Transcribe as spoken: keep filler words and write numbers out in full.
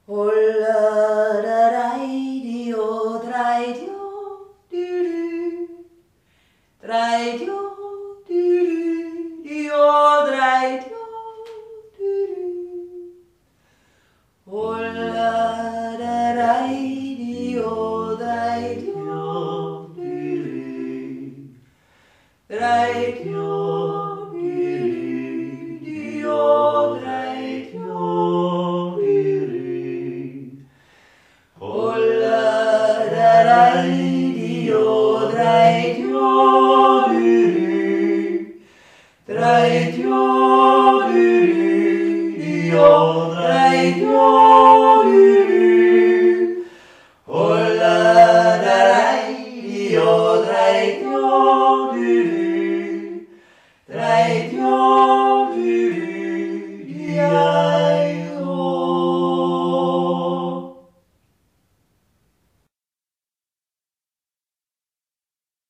Ollaradio, dradio, du-du, dradio, du-du, dio, dradio, du-du. Ollaradio, dradio, du-du, dradio, du-du, dio, dradio. Ollaradio, dradio, du-du, dradio, du-du, dio, dradio.